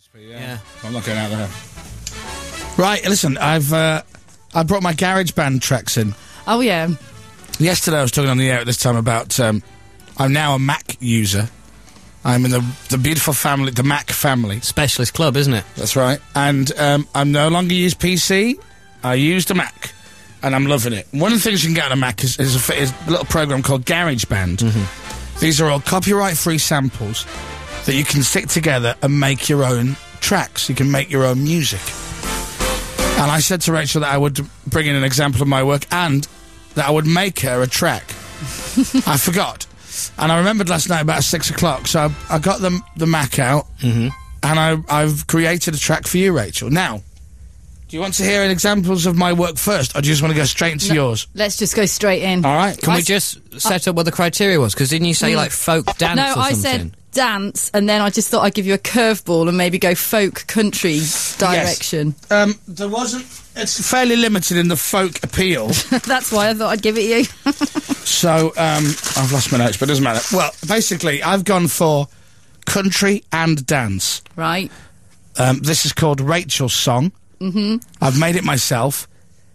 Yeah. I'm not going out there. Right, listen, I brought my GarageBand tracks in. Oh, yeah. Yesterday I was talking on the air at this time about I'm now a Mac user. I'm in the beautiful family, the Mac family. Specialist club, isn't it? That's right. And I no longer use PC. I use the Mac. And I'm loving it. One of the things you can get on a Mac is a little program called GarageBand. Mm-hmm. These are all copyright-free samples that you can stick together and make your own tracks. You can make your own music. And I said to Rachel that I would bring in an example of my work and that I would make her a track. I forgot. And I remembered last night about 6 o'clock, so I got the Mac out, and I've created a track for you, Rachel. Now, do you want to hear examples of my work first, or do you just want to go straight into yours? Let's just go straight in. All right. Can we just set up what the criteria was? Because didn't you say, like, folk dance or something? No, I said dance, and then I just thought I'd give you a curveball and maybe go folk country direction. Yes. There wasn't... It's fairly limited in the folk appeal. That's why I thought I'd give it you. So, I've lost my notes, but it doesn't matter. Well, basically, I've gone for country and dance. Right. This is called Rachel's Song. Mm-hmm. I've made it myself.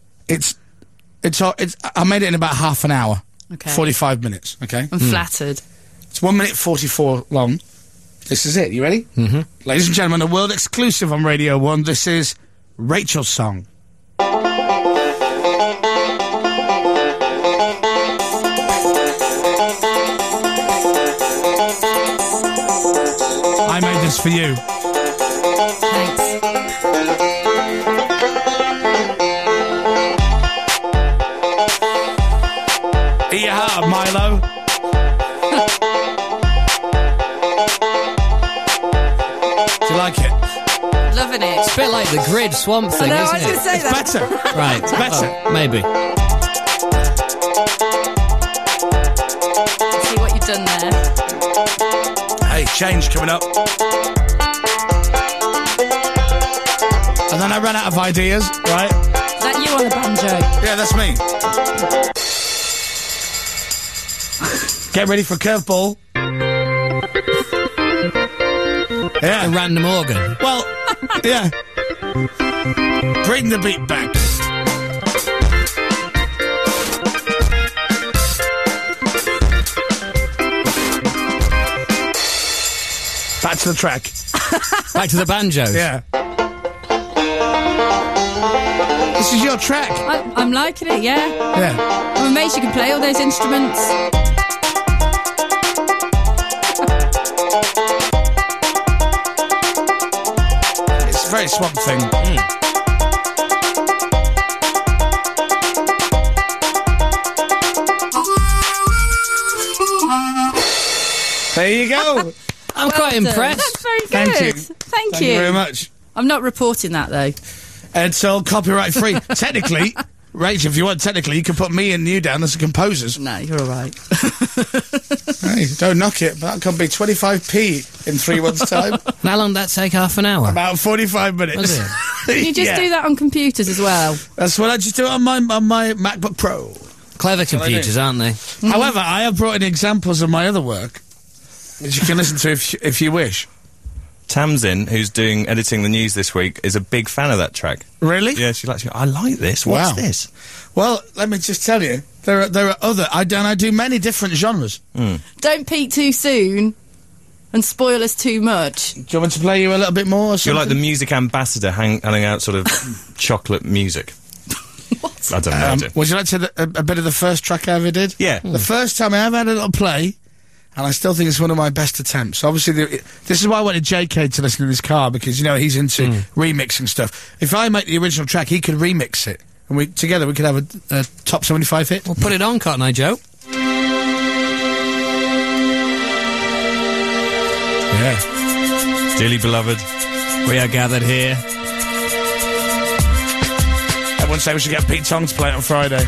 I made it in about half an hour. Okay. 45 minutes, okay? I'm flattered. It's 1 minute 44 long. This is it. You ready? Mm-hmm. Ladies and gentlemen, a world exclusive on Radio 1. This is Rachel's Song. I made this for you. Thanks. Eat your heart, Milo. Do you like it? Loving it. It's a bit like the Grid Swamp thing, I isn't was going to it? say It's that. better. Right. It's better. Well, maybe. See what you've done there. Hey, change coming up. And then I ran out of ideas, right? Is that you on the banjo? Yeah, that's me. Get ready for a curveball. Yeah. A random organ. Well, yeah. Bring the beat back. Back to the track. Back to the banjos. Yeah. This is your track. I'm liking it, yeah. Yeah. I'm amazed you can play all those instruments. It's a very Swamp Thing. There you go. I'm quite impressed. That's very Thank good. you. Thank Thank you very much. I'm not reporting that, though. It's all copyright free. Technically, Rach, if you want, technically, you can put me and you down as the composers. No, you're all right. Hey, don't knock it, but that could be 25p in 3 months' time. How long did that take? Half an hour? About 45 minutes. Was it? Can you just Yeah. do that on computers as well? That's what I just do it on my MacBook Pro. Clever computers, aren't they? However, I have brought in examples of my other work, which you can listen to if you wish. Tamsin, who's doing editing the news this week, is a big fan of that track. Really? Yeah, she likes it. I like this. What's Wow. this? Well, let me just tell you, there are other. I do many different genres. Don't peak too soon and spoil us too much. Do you want me to play you a little bit more? Or You're something? like the music ambassador handing out sort of chocolate music. What? I don't know. Would you like to a bit of the first track I ever did? Yeah. The first time I ever had a little play, and I still think it's one of my best attempts. Obviously, this is why I wanted JK to listen in his car, because, you know, he's into remixing stuff. If I make the original track, he could remix it, and together we could have a top 75 hit. Well, put it on, Cotton Eye Joe. Yeah. Dearly beloved. We are gathered here. Everyone say we should get Pete Tong to play it on Friday.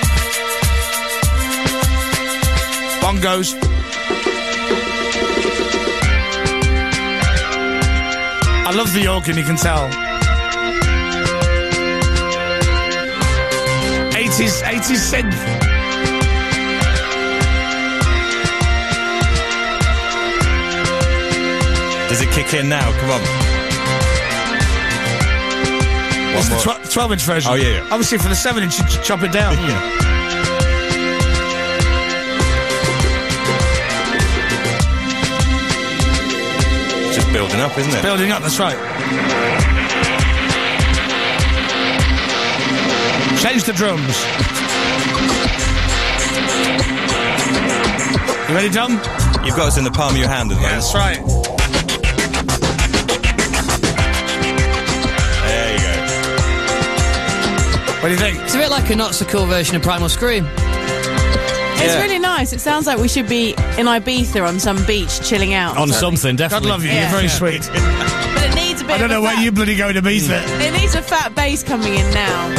Bongos. I love the organ, you can tell. 80s synth. Does it kick in now? Come on. It's the more. 12-inch version. Oh, yeah. Obviously, for the 7-inch, you chop it down. Just building up, isn't it? Building up, that's right. Change the drums. You ready, Tom? You've got us in the palm of your hand at the moment. That's right. There you go. What do you think? It's a bit like a not so cool version of Primal Scream. It's Yeah. really nice. It sounds like we should be in Ibiza on some beach chilling out. On something, God definitely. love you. Yeah. You're very sweet. But it needs a bit I don't of know a where fat, you bloody go to Ibiza. It needs a fat bass coming in now.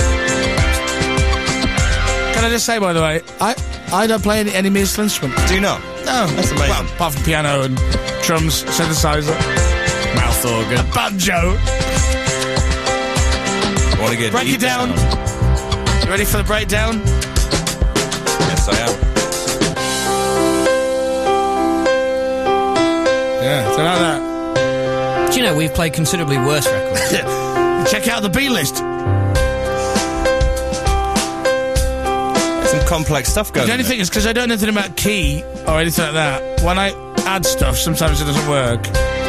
Can I just say, by the way, I don't play any musical instrument. Do you not? No. That's amazing. Well, apart from piano and drums, synthesizer, Mouth organ. banjo. I want to get Break deep it down. You ready for the breakdown? Yes, I am. Yeah, something like that. Do you know, we've played considerably worse records. Check out the B list. Some complex stuff going The on. only thing is, because I don't know anything about key or anything like that, when I add stuff, sometimes it doesn't work.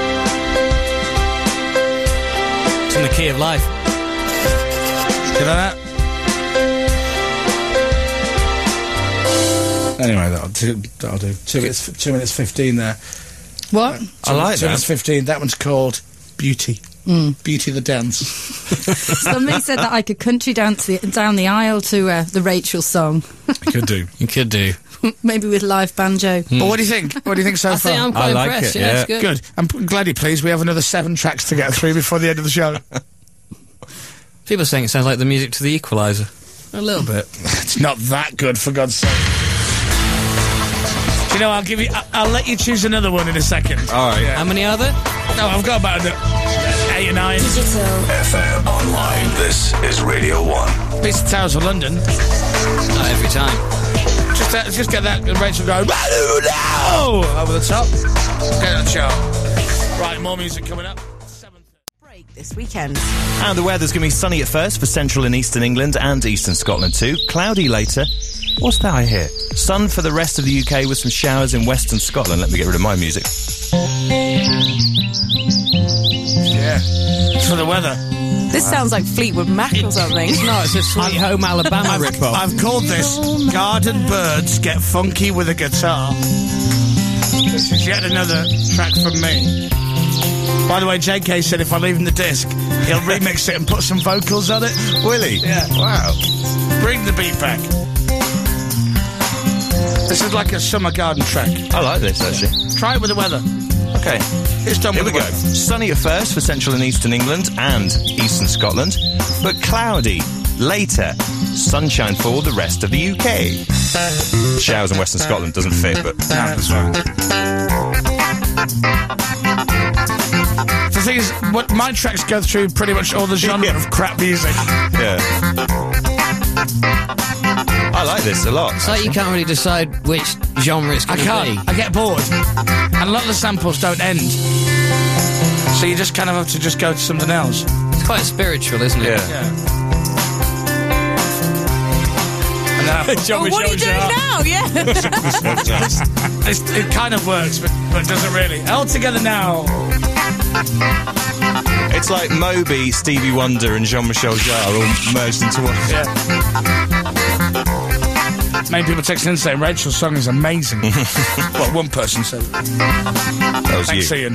It's in the key of life. You know that? Anyway, that'll do. 2 minutes 15 there. What? I like 2 minutes that. 15. That one's called Beauty. Beauty the Dance. Somebody said that I could country dance down the aisle to the Rachel song. Could do. You could do. Maybe with live banjo. But what do you think? What do you think so I far? think I'm quite I like impressed. it, Yeah, yeah. it's good. Good. I'm glad you're pleased. We have another 7 tracks to get through before the end of the show. People are saying it sounds like the music to The Equalizer. A little bit. It's not that good, for God's sake. Do you know, I'll let you choose another one in a second. All right. How many are there? No, I've got about 8 or 9. FM online. This is Radio 1. Pizza Towers of London. Not every time. Just get that and Rachel go, no! Over the top. Get on the chart. Right, more music coming up. Break this weekend. And the weather's going to be sunny at first for central and eastern England and eastern Scotland too. Cloudy later. What's that I hear? Sun for the rest of the UK with some showers in western Scotland. Let me get rid of my music. Yeah. It's for the weather. This sounds like Fleetwood Mac or something. No, it's a Sweet Home Alabama rip-off. I've called this Garden Birds Get Funky with a Guitar. This is yet another track from me. By the way, JK said if I leave him the disc, he'll remix it and put some vocals on it. Will he? Yeah. Wow. Bring the beat back. This is like a summer garden track. I like this, actually. Try it with the weather. Okay. It's done Here with we the go. weather. Sunny at first for central and eastern England and eastern Scotland, but cloudy later. Sunshine for the rest of the UK. Showers in western Scotland doesn't fit, but That's right. The thing is, what my tracks go through pretty much all the genre of crap music. yeah. I like this a lot. It's like you can't really decide which genre it's I going to be. can't. I get bored. And a lot of the samples don't end. So you just kind of have to just go to something else. It's quite spiritual, isn't it? Yeah. Yeah. And then Oh, what are you doing now? Yeah. it kind of works, but doesn't really. All together now. It's like Moby, Stevie Wonder, and Jean-Michel Jarre all merged into one. Yeah. Many people texting in saying Rachel's song is amazing. Well, one person said it. That was Thanks, you. Ian.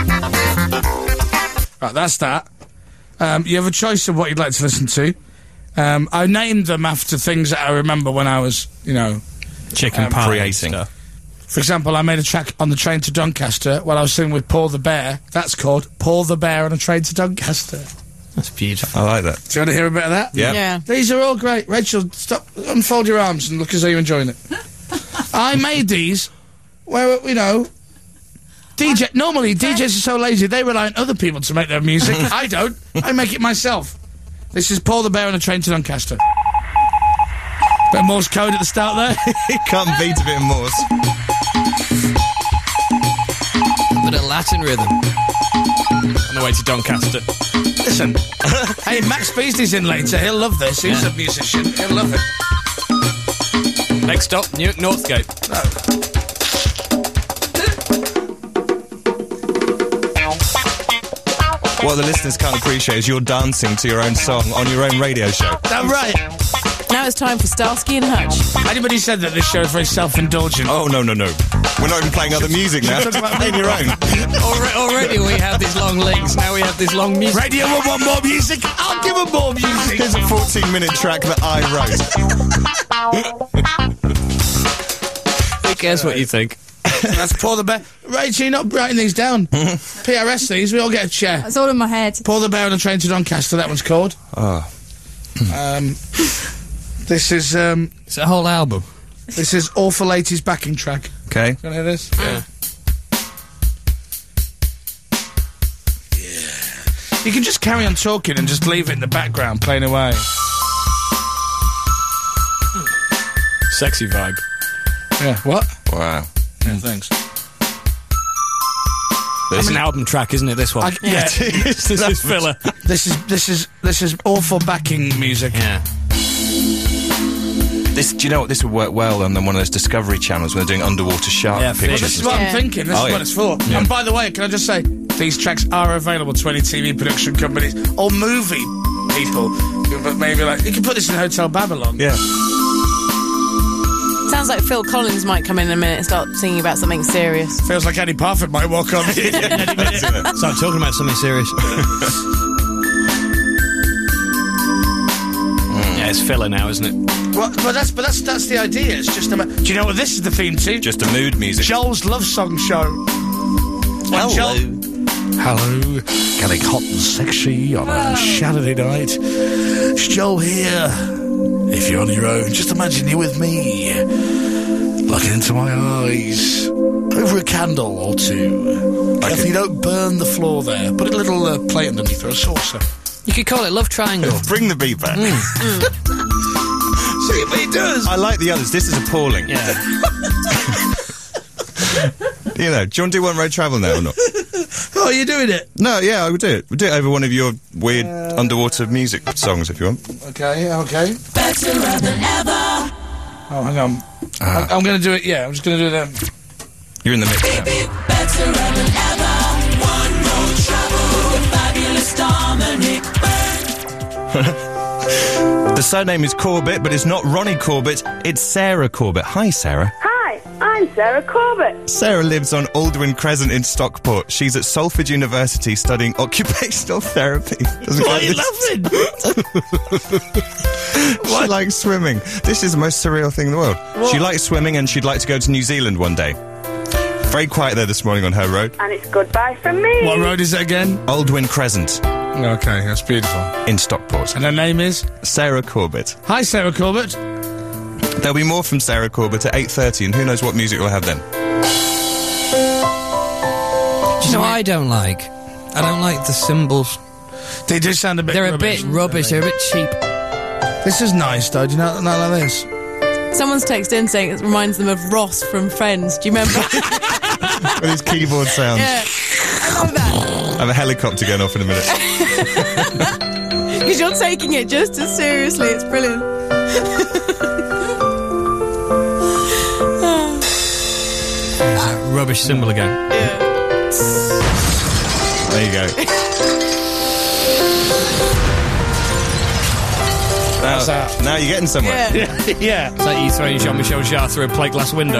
Right, that's that. You have a choice of what you'd like to listen to. I named them after things that I remember when I was, Chicken pie creating. stuff. For example, I made a track on the train to Doncaster while I was singing with Paul the Bear. That's called Paul the Bear on a Train to Doncaster. That's beautiful. I like that. Do you want to hear a bit of that? Yeah. Yeah. These are all great. Rachel, stop, unfold your arms and look as though you're enjoying it. I made these where, DJ. Normally, DJs are so lazy, they rely on other people to make their music. I don't. I make it myself. This is Paul the Bear on a Train to Doncaster. Bit of Morse code at the start there. You can't beat a bit of Morse. Bit of Latin rhythm. On the way to Doncaster. Listen, hey, Max Beasley's in later. He'll love this. He's a musician. He'll love it. Next stop, Newark Northgate. What the listeners can't appreciate is you're dancing to your own song on your own radio show. That's right. Now it's time for Starsky and Hutch. Anybody said that this show is very self-indulgent? Oh, no. We're not even playing other music now. Talk about Playing your own. Already we have these long links, now we have this long music. Radio will want more music. I'll give them more music. Here's a 14-minute track that I wrote. Who cares what you think? That's Pour the Bear. Rachel, you're not writing these down. PRS these, we all get a chair. That's all in my head. Pour the Bear on a Train to Doncaster, that one's called. Oh. This is, It's a whole album. this is Awful 80s backing track. Okay. You wanna hear this? Yeah. Yeah. You can just carry on talking and just leave it in the background playing away. Sexy vibe. Yeah, what? Wow. Yeah, thanks. It's an album track, isn't it, this one? Yeah, This is filler. this is awful backing music. Yeah. Do you know what? This would work well on one of those Discovery channels when they're doing underwater shark Yeah, Well, pictures. this is what I'm Yeah. thinking. This Oh, is yeah. what it's for. Yeah. And by the way, can I just say, these tracks are available to any TV production companies or movie people. But maybe like you can put this in Hotel Babylon. Yeah. Sounds like Phil Collins might come in a minute and start singing about something serious. Feels like Eddie Parfitt might walk on. Any minute. So I'm talking about something serious. Yeah, it's filler now, isn't it? Well, that's the idea. It's just do you know what this is the theme to? Just a mood music. Joel's Love Song Show. Hello. Hello, getting hot and sexy on a Saturday night. It's Joel here. If you're on your own, just imagine you're with me, looking into my eyes, over a candle or two. Carefully, don't burn the floor there. Put a little plate underneath or a saucer. You could call it Love Triangle. Bring the beat back. See what he does. I like the others. This is appalling. Yeah. You know, do you want to do One Road Travel now or not? Oh, you're doing it. No, yeah, I would do it. We'll do it over one of your weird underwater music songs if you want. Okay. Better than ever. Oh, hang on. I'm going to do it. Yeah, I'm just going to do them. You're in the mix now. Better than ever. One road travel with the fabulous Dominic Byrne. The surname is Corbett, but it's not Ronnie Corbett, it's Sarah Corbett. Hi, Sarah. Hi, I'm Sarah Corbett. Sarah lives on Aldwyn Crescent in Stockport. She's at Salford University studying occupational therapy. Why are you laughing? She likes swimming. This is the most surreal thing in the world. She likes swimming and she'd like to go to New Zealand one day. Very quiet there this morning on her road. And it's goodbye from me. What road is it again? Aldwyn Crescent Okay, that's beautiful. in Stockport. And her name is? Sarah Corbett. Hi, Sarah Corbett. There'll be more from Sarah Corbett at 8:30 and who knows what music we'll have then. Do you know what I don't like? I don't like the cymbals. They do sound a bit They're a rubbish. bit rubbish, they're a bit cheap. This is nice, though. Do you know not like this? Someone's texted in saying it reminds them of Ross from Friends. Do you remember? With his keyboard sounds. Yeah. I love that. I have a helicopter going off in a minute. Because you're taking it just as seriously. It's brilliant. Rubbish cymbal again. There you go. Now you're getting somewhere. Yeah. Yeah. It's like you throwing Jean-Michel Jarre through a plate glass window.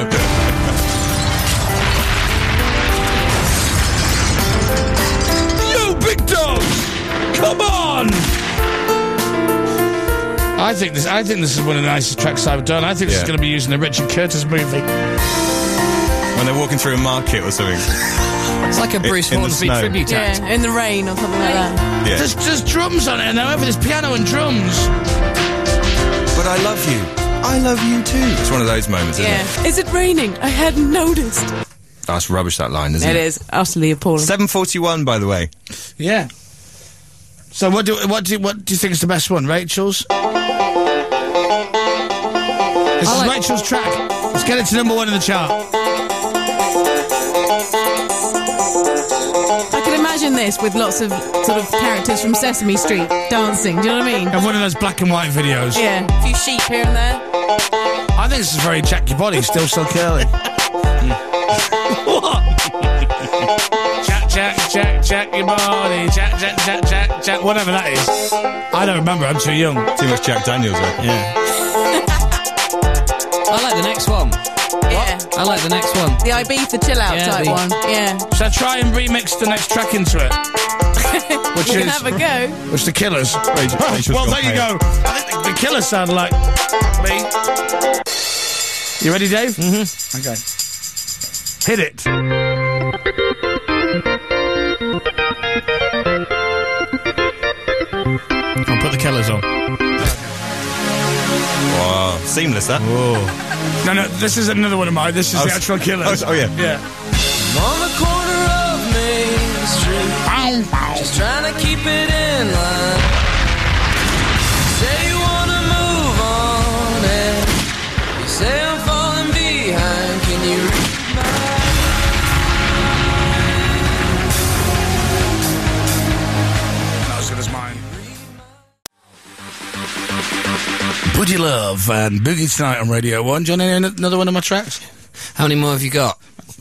You big dog! Come on! I think this is one of the nicest tracks I've done. I think this is Yeah. going to be used in a Richard Curtis movie. When they're walking through a market or something. It's like a Bruce in the Hornsby snow. tribute act. Yeah, in the rain or something like that. Yeah. There's drums on it now. There's piano and drums. But I love you. I love you too. It's one of those moments, isn't it? Yeah. Is it raining? I hadn't noticed. That's rubbish, that line, isn't it? It is utterly appalling. 7:41, by the way. Yeah. So what do you think is the best one? Rachel's? This is Rachel's track. Let's get it to number 1 in the chart. I can imagine imagine this with lots of sort of characters from Sesame Street dancing. Do you know what I mean? Have one of those black and white videos. Yeah, a few sheep here and there. I think this is very Jack Your Body, still so curly. What? Jack your body, Jack, whatever that is. I don't remember, I'm too young. Too much Jack Daniels there. Yeah. I like the next one. Yeah. I like the next one. The Ibiza chill out Yeah, type the- one. Yeah. So I try and remix the next track into it. Which You can is have a go. which the Killers. Rachel's Well, gone there you pale. go. I think the Killers sound like me. You ready, Dave? Mm-hmm. Okay. Hit it. I'll put the Killers on. Wow, seamless that. No, this is another one of mine. This is the actual Killers. Oh, yeah. Yeah. On the corner of Main Street, just trying to keep it in line. Say you wanna move on, and you say I'm falling behind. Can you read my Not as good as mine. Woody Love and Boogie Tonight on Radio 1. Do you want to hear another one of my tracks? How many more have you got?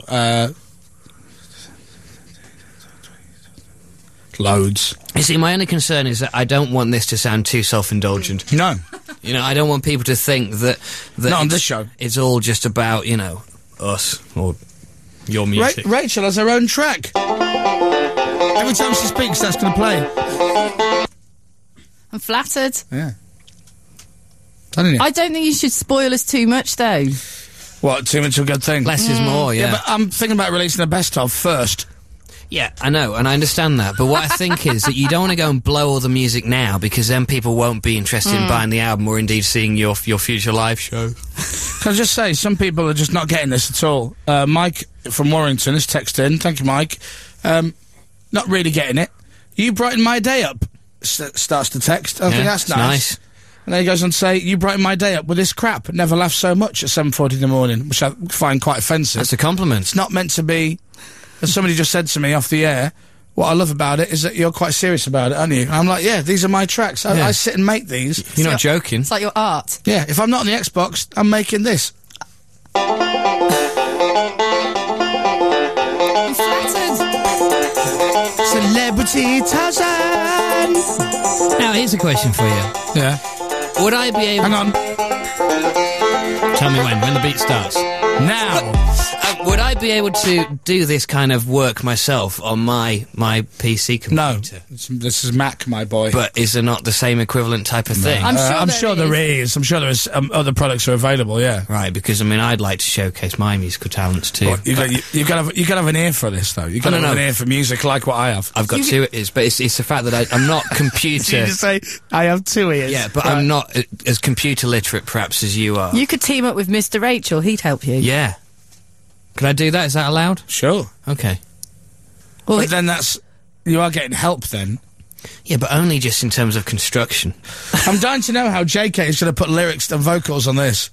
Loads. You see, my only concern is that I don't want this to sound too self-indulgent. No. You know, I don't want people to think that Not on it's- this show. It's all just about, you know, us or your music. Rachel has her own track. Every time she speaks, that's going to play. I'm flattered. Yeah. Telling you. I don't think you should spoil us too much, though. What, too much of a good thing? Less is more, yeah. But I'm thinking about releasing a best-of first. Yeah, I know, and I understand that. But what I think is that you don't want to go and blow all the music now, because then people won't be interested in buying the album or indeed seeing your future live show. Can I just say, some people are just not getting this at all. Mike from Warrington has texted in. Thank you, Mike. Not really getting it. You brighten my day up, starts to text. I think that's it's nice. And then he goes on to say, you brighten my day up with this crap. Never laugh so much at 7:40 in the morning, which I find quite offensive. That's a compliment. It's not meant to be, as somebody just said to me off the air, what I love about it is that you're quite serious about it, aren't you? And I'm like, yeah, these are my tracks. Yeah. I sit and make these. You're not joking. It's like your art. Yeah, if I'm not on the Xbox, I'm making this. I'm flattered. Celebrity Tarzan! Now, here's a question for you. Yeah. Would I be able... Hang on. Tell me when the beat starts. Now. Would I be able to do this kind of work myself on my PC computer? No. This is Mac, my boy. But is there not the same equivalent type of thing? I'm I'm sure sure there is. I'm sure there is. Other products are available, yeah. Right, because, I mean, I'd like to showcase my musical talents too. But you've got to have an ear for this, though. You've got to no, have no. an ear for music like what I have. I've got two ears, but it's the fact that I'm not computer... say, I have 2 ears. Yeah, but I'm not as computer literate, perhaps, as you are. You could team up with Mr. Rachel. He'd help you. Yeah. Can I do that? Is that allowed? Sure. Okay. Well, But then you are getting help then. Yeah, but only just in terms of construction. I'm dying to know how JK is going to put lyrics and vocals on this.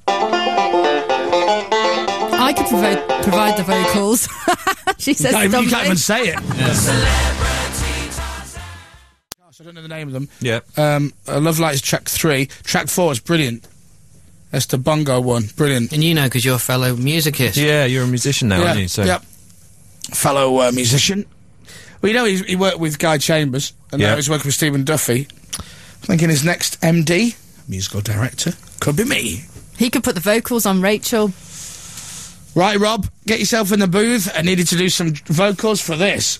I could provide the vocals. She says You something. can't even say it. Gosh, I don't know the name of them. Yeah. Love Light is track 3. Track 4 is brilliant. That's the bongo one. Brilliant. And you know, because you're a fellow musicist. Yeah, you're a musician now, aren't you? So Yep. Fellow musician. Well, you know, he worked with Guy Chambers, and now Yeah. he's working with Stephen Duffy. I think in his next MD, musical director, could be me. He could put the vocals on Rachel. Right, Rob, get yourself in the booth. I needed to do some vocals for this.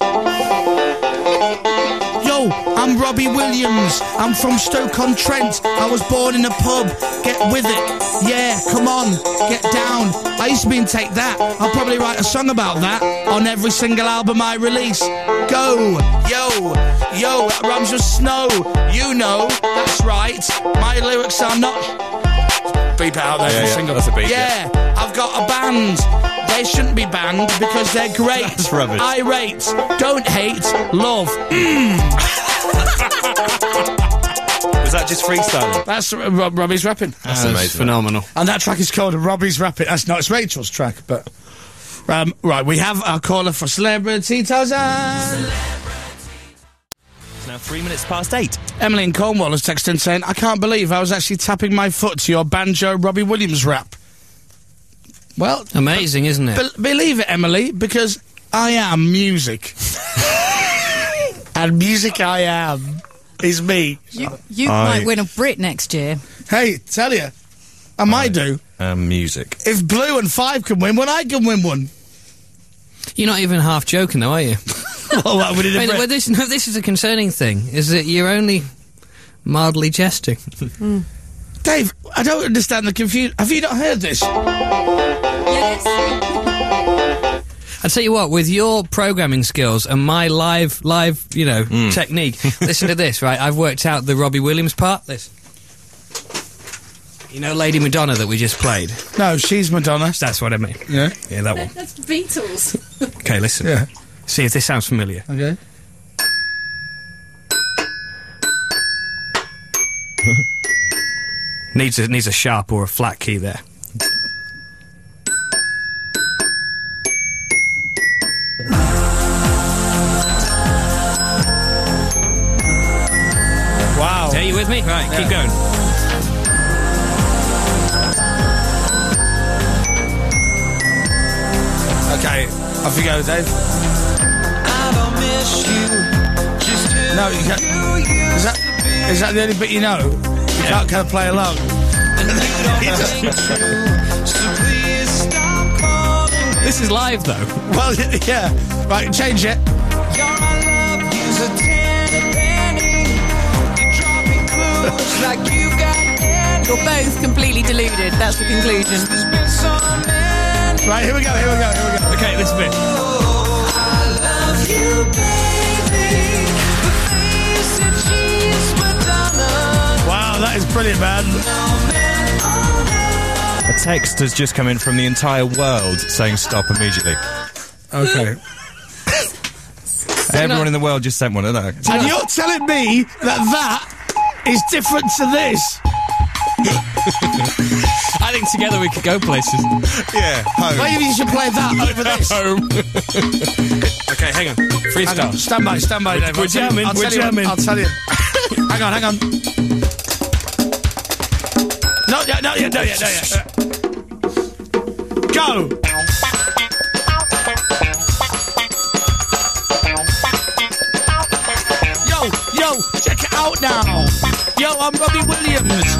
Yo, I'm Robbie Williams. I'm from Stoke-on-Trent. I was born in a pub. Get with it. Yeah, come on, get down. I used to be in Take That. I'll probably write a song about that on every single album I release. Go, yo, that rhymes with snow. You know, that's right. My lyrics are not... Beep it out there for Yeah, a yeah, single. that's a beep, Yeah, I've got a band. They shouldn't be banned because they're great. That's rubbish. Irate, don't hate, love. was that just freestyling? That's Robbie's rapping. That's amazing. phenomenal. And that track is called Robbie's Rapping. That's not, it's Rachel's track, but... right, we have our caller for Celebrity Tarzan. now 3 minutes past 8. Emily in Cornwall has texted in saying, I can't believe I was actually tapping my foot to your banjo Robbie Williams rap. Well, Amazing, isn't it? believe it, Emily, because I am music. And music I am is me. You might win a Brit next year. Hey, tell you, I might do. Music. If Blue and Five can win one, I can win one. You're not even half joking, though, are you? Well, that would Wait, well, this is a concerning thing, is that you're only mildly jesting. Dave, I don't understand the confusion. Have you not heard this? Yes. I tell you what, with your programming skills and my live, technique, listen to this, right? I've worked out the Robbie Williams part. This. You know Lady Madonna that we just played? No, she's Madonna. That's what I mean. Yeah? Yeah, that one. That's the Beatles. Okay, listen. Yeah. See if this sounds familiar. Okay. Needs a sharp or a flat key there. Wow. Are you with me? Right, keep going. Okay, off you go, Dave. No, you can't. Is that the only bit you know? You can't kind of play along. This is live, though. Well, yeah. Right, change it. You're both completely deluded. That's the conclusion. Right, here we go. Okay, this bit. Wow, that is brilliant, man. A text has just come in from the entire world saying stop immediately. Okay. Everyone in the world just sent one of that. And you're telling me that is different to this? I think together we could go places. Yeah, home. Maybe you should play that over this. Okay, hang on. Freestyle. Stand by, Dave. We're jamming, we're jamming. I'll tell you. hang on. Not yet. Go! Yo, check it out now. Yo, I'm Robbie Williams.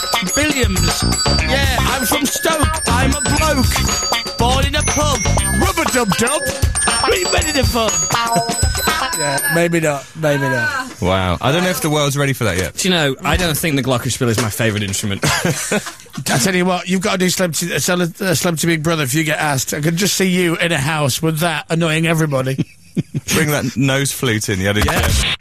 Yeah, I'm from Stoke. I'm a bloke. Born in a pub. Rubber-dub-dub. We met in a pub. Yeah, maybe not. Wow. I don't know if the world's ready for that yet. Do you know, I don't think the glockenspiel is my favourite instrument. I tell you what, you've got to do Celebrity Big Brother if you get asked. I could just see you in a house with that annoying everybody. Bring that nose flute in the other. Yeah.